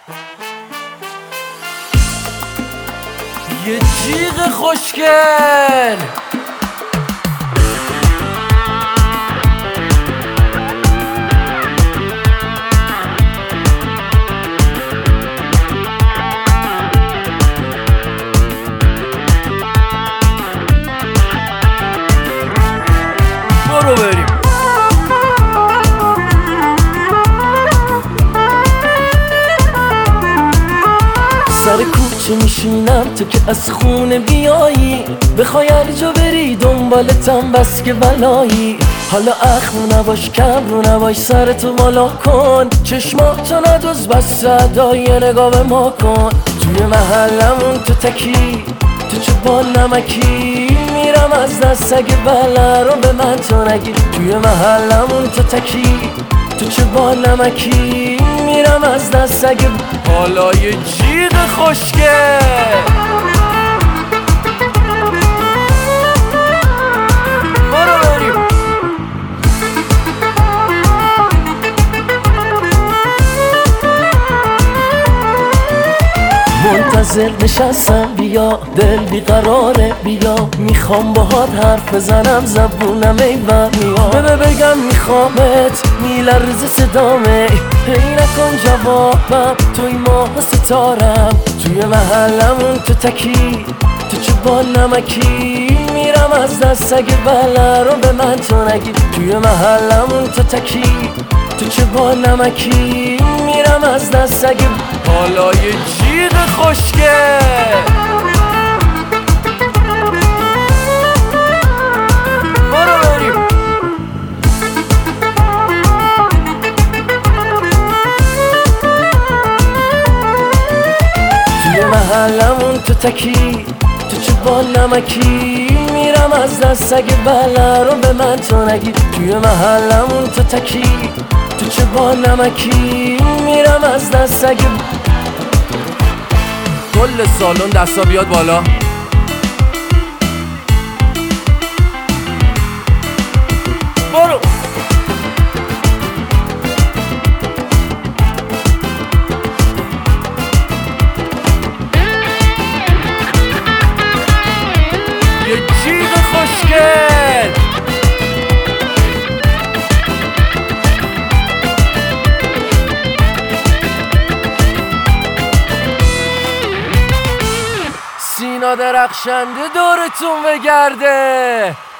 یه جیغ خوشگل برو بریم. سر کوچه میشینم تو که از خونه بیایی، بخوای هر جا بری دنبالتم بس که بلایی. حالا اخم نباش کم رو نباش، سرتو بالا کن، چشماتو ندوز بس صدای نگاه به ما کن. توی محلمون تو تکی تو چه با نمکی، میرم از دست اگه بله رو به من تو نگی. توی محلمون تو تکی تو چه با نمکی، میرم از دست اگه حالا یه جیغ خوشگل برو بریم. منتظر نشستم بیا، دل بیقراره بیا، میخوام باهات حرف بزنم زبونم ایوان میاد. بگم میخوامت میلرزه صدامه، هی نکن جوابم توی ماه ستارم. توی محلمون تو تکی تو چه با نمکی، میرم از دست اگه بله رو به من تو نگی. توی محلمون تو تکی تو چه با نمکی، میرم از دست اگه حالا یه جیغ خوشگل برو بریم. توی محلمون تو تکی تو چه با نمکی، میرم از دست اگه بله رو به من تو نگی. توی محلمون تو تکی تو چه با نمکی، میرم از دست اگه کل سالن دستا بیاد بالا. برو یه جیغ خوشگل سینا درخشنده دورتون بگرده.